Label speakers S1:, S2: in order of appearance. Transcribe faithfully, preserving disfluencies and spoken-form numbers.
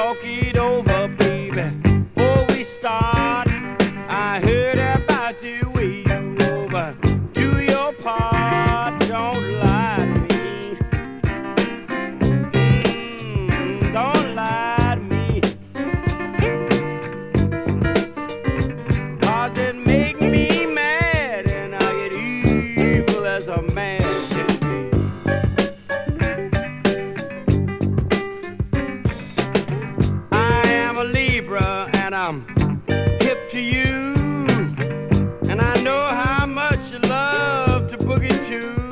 S1: talk it over, baby. Before we start, I heard about the way you over. Do your part, don't lie to me. Mm, don't lie to me. 'Cause it make me mad and I get evil as a man can be. I am a Libra and I'm hip to you, and I know how much you love to boogie too.